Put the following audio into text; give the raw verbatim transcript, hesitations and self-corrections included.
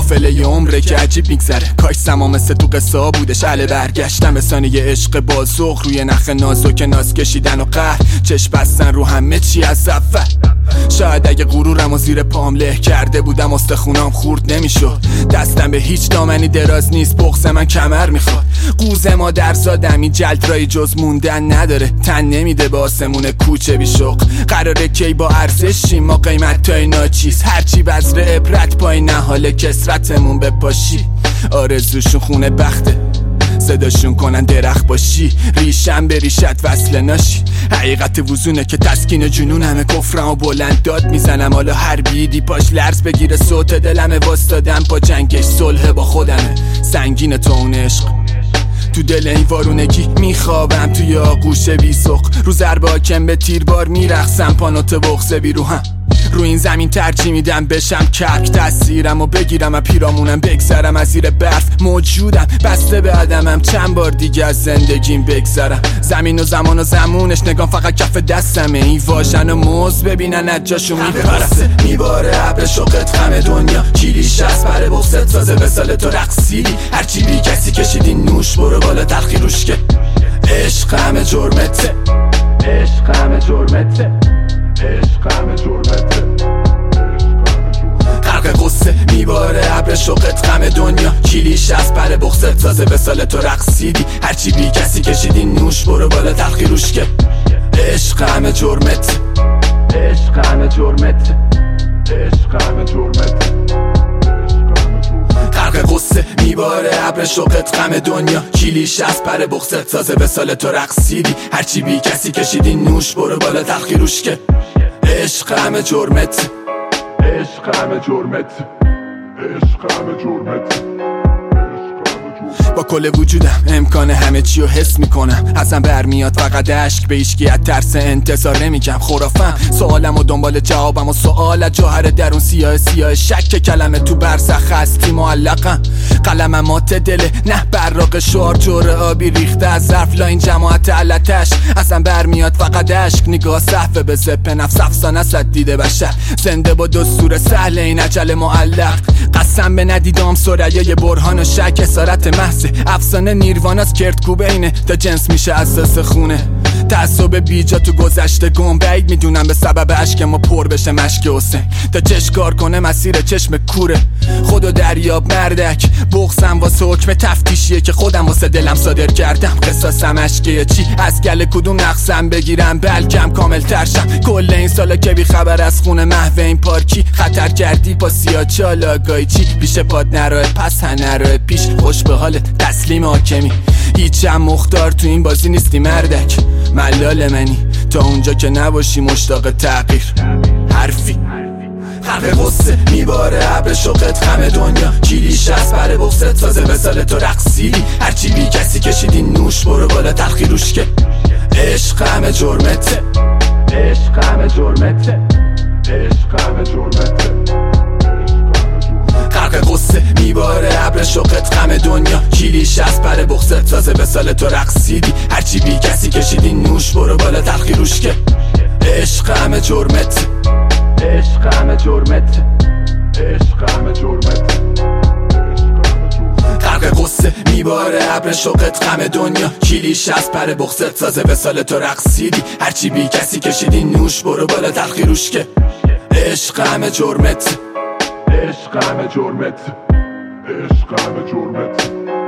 قافله ی عمره که عجیب میگذره. کاش زما مثل تو قصه بودش. اله برگشتم به ثانیه عشق بازوق، روی نخ نازک ناز کشیدن و قهر، چشم بستن رو همه چی از اول. شاید اگه غرورم و زیر پام له کرده بودم استخونام خورد نمیشد. دستم به هیچ دامنی دراز نیست، بغض من کمر میخواد. قوز ما در زادم این جلدرایی جز موندن نداره. تن نمیده به آسمون کوچه بی شوق. قراره کی با ارزشی ما قیمت تای ناچیز، هرچی بذر عبرت پای نهال کسرتمون بپاشی. آرزوشون خونه بخته، صداشون کنن درخت باشی، ریشم به ریشت وصل ناشی. حقیقت وزونه که تسکین جنونمه، کفرم و بلند داد میزنم. حالا هر بیدی پاش لرز بگیره صوت دلمه، واسدادم با جنگش صلح با خودمه. سنگین تو اون عشق تو دل این وارونگی میخوابم توی آغوش بی سق، رو ضربه حاکم به تیربار میرقصم، پانوت بغض بی روحم. رو این زمین ترجیح میدم بشم کک، تاثیرم و بگیرم و پیرامونم بگذرم از زیر برف. موجودم بسته به عدمم، چند بار دیگه از زندگیم بگذرم. زمین و زمان و زمونش نگام فقط کف دستمه، این واژن و موز ببینن از جاشو میپرسه. میباره ابر شوقت غم دنیا، کلیش از پر بغضت سازه به سال تو رقصیدی. هرچی بی کسی کشیدی نوش برو بالا تلخی روش که عشق همه جرمته، عشق همه جرمته، عشق همه جرمته. غرق قصه میباره ابر شوقت غم دنیا، کلیش از پر بغضت سازه به سال تو رقصیدی. هرچی بی کسی کشیدی نوش برو بالا تلخی روش که عشق همه جرمته، عشق همه جرمته، عشق همه جرمته. غرق قصه میباره ابر شوقت غم دنیا، کلیش از پر بغضت سازه به سال تو رقصیدی. هرچی بی کسی کشیدی نوش برو بالا تلخی روش که عشق همه جرمت، عشق همه جرمت، عشق همه جرمت. با کل وجودم امکان همه چی رو حس میکنم، ازم برمیاد فقط عشق، به هیچکی از ترس انتظار نمیگم. خرافم سوالم و دنبال جوابم و سوال جوهر درون سیاه سیاه شک که کلمه تو برزخ هستی معلقم. قلمم مات دله نه براق شعار جور آبی ریخته از ظرف لا این جماعت علتش. ازم برمیاد فقط عشق، نگاه صحفه به زپ نفس افسانه صد دیده بشر، زنده با دستور سهل این عجل معلق. قسم به ندیدام سریای برهان و شک، اسارت محض افسانه نیرواناست کرد اینه تا جنس میشه اساس خونه. تعصب بیجا تو گذشته گم بعید میدونم به سبب عشق ما پر بشه مشک حسین. تا چش کار کنه مسیر چشم کوره، خودو دریاب مردک. بغضم واسه حکم تفتیشیه که خودم واسه دلم صادر کردم. قصاصم عشقیه چی از گله کدوم نقصم بگیرم بلکم کامل ترشم. کل این سالا که بی خبر از خونه محو این پارکی، خطر کردی پا سیاه چالا گای چی پیش پاد نراه پس هنراه پیش. خوش به حالت تسلیم حاکمی، هیچم مختار تو این بازی نیستی مردک. ملال منی تا اونجا که نباشی مشتاق تغییر حرفی. غرق قصه میباره ابر شوقت غم دنیا، کلیش از پر بغضت سازه به سال تو رقصیدی. هرچی بی کسی کشیدی نوش برو بالا تلخی روش که عشق همه جرمته، عشق همه جرمته، عشق همه جرمته. غرق قصه میباره ابر شوقت غم دنیا، کلیش از پر بغضت سازه به سال تو رقصیدی. هرچی بی کسی کشیدی نوش برو بالا تلخی روش که عشق همه جرمت، عشق همه جرمت، عشق همه جرمت. غرق قصه میباره ابر شوقت غم دنیا، کلیش از پر بغضت سازه به سال تو رقصیدی. هرچی بی کسی کشیدی نوش برو بالا تلخی روش که عشق همه جرمت، عشق همه جرمت، عشق همه جرمت.